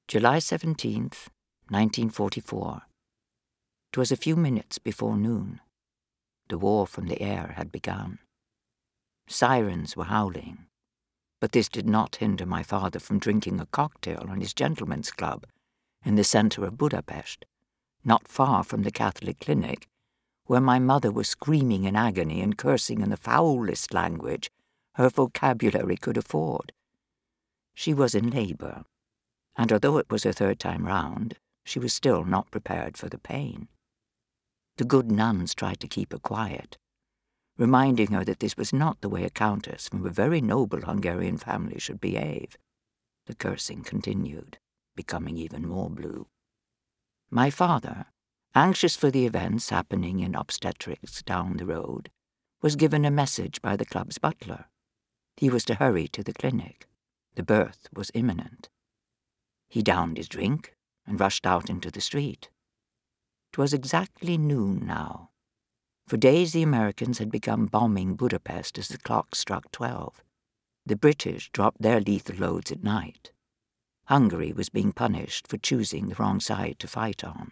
July 17th, 1944. 'Twas a few minutes before noon. The war from the air had begun. Sirens were howling, but this did not hinder my father from drinking a cocktail on his gentleman's club in the centre of Budapest, not far from the Catholic clinic, where my mother was screaming in agony and cursing in the foulest language her vocabulary could afford. She was in labour, and although it was her third time round, she was still not prepared for the pain. The good nuns tried to keep her quiet, reminding her that this was not the way a countess from a very noble Hungarian family should behave. The cursing continued, becoming even more blue. My father, anxious for the events happening in obstetrics down the road, was given a message by the club's butler. He was to hurry to the clinic. The birth was imminent. He downed his drink and rushed out into the street. 'Twas exactly noon now. For days the Americans had begun bombing Budapest as the clock struck 12. The British dropped their lethal loads at night. Hungary was being punished for choosing the wrong side to fight on.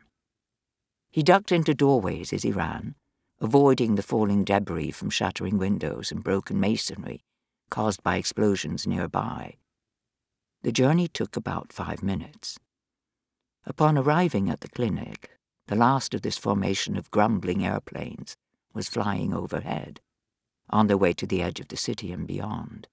He ducked into doorways as he ran, avoiding the falling debris from shattering windows and broken masonry caused by explosions nearby. The journey took about 5 minutes. Upon arriving at the clinic, the last of this formation of grumbling airplanes was flying overhead, on their way to the edge of the city and beyond.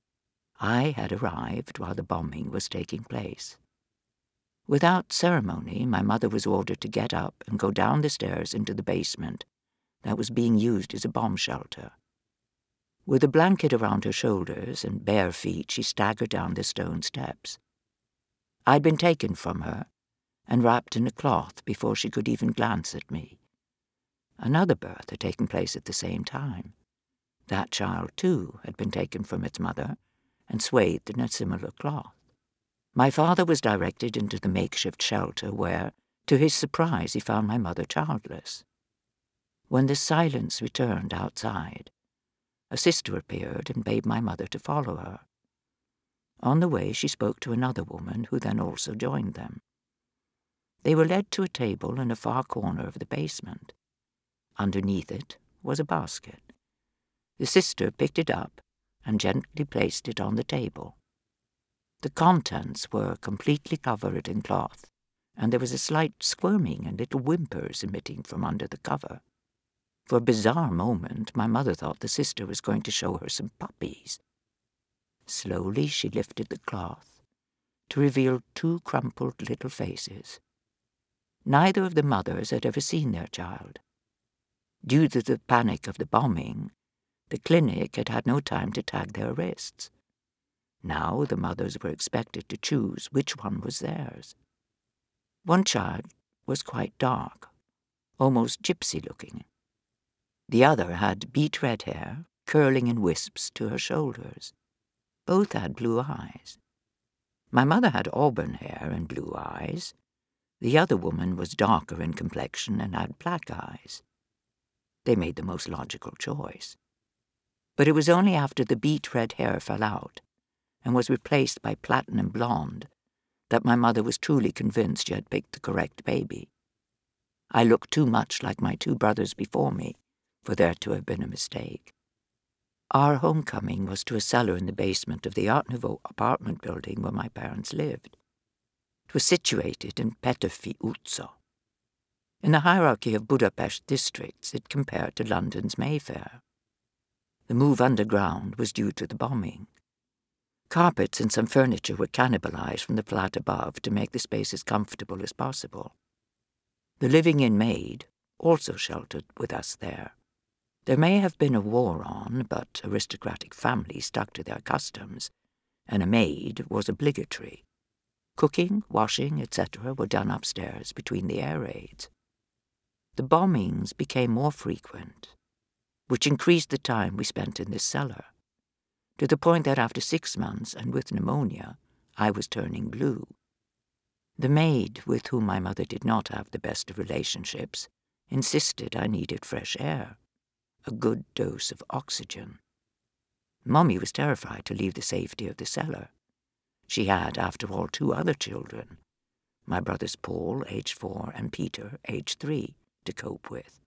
I had arrived while the bombing was taking place. Without ceremony, my mother was ordered to get up and go down the stairs into the basement that was being used as a bomb shelter. With a blanket around her shoulders and bare feet, she staggered down the stone steps. I'd been taken from her and wrapped in a cloth before she could even glance at me. Another birth had taken place at the same time. That child, too, had been taken from its mother and swathed in a similar cloth. My father was directed into the makeshift shelter where, to his surprise, he found my mother childless. When the silence returned outside, a sister appeared and bade my mother to follow her. On the way, she spoke to another woman who then also joined them. They were led to a table in a far corner of the basement. Underneath it was a basket. The sister picked it up and gently placed it on the table. The contents were completely covered in cloth, and there was a slight squirming and little whimpers emitting from under the cover. For a bizarre moment, my mother thought the sister was going to show her some puppies. Slowly she lifted the cloth to reveal 2 crumpled little faces. Neither of the mothers had ever seen their child. Due to the panic of the bombing, the clinic had had no time to tag their wrists. Now the mothers were expected to choose which one was theirs. One child was quite dark, almost gypsy-looking. The other had beet-red hair, curling in wisps to her shoulders. Both had blue eyes. My mother had auburn hair and blue eyes. The other woman was darker in complexion and had black eyes. They made the most logical choice. But it was only after the beet-red hair fell out and was replaced by platinum blonde that my mother was truly convinced she had picked the correct baby. I looked too much like my 2 brothers before me for there to have been a mistake. Our homecoming was to a cellar in the basement of the Art Nouveau apartment building where my parents lived. It was situated in Petőfi utca. In the hierarchy of Budapest districts, it compared to London's Mayfair. The move underground was due to the bombing. Carpets and some furniture were cannibalized from the flat above to make the space as comfortable as possible. The living-in maid also sheltered with us there. There may have been a war on, but aristocratic families stuck to their customs, and a maid was obligatory. Cooking, washing, etc. were done upstairs between the air raids. The bombings became more frequent, which increased the time we spent in this cellar, to the point that after 6 months and with pneumonia, I was turning blue. The maid, with whom my mother did not have the best of relationships, insisted I needed fresh air, a good dose of oxygen. Mommy was terrified to leave the safety of the cellar. She had, after all, 2 other children, My brothers Paul, age 4, and Peter, age 3, to cope with.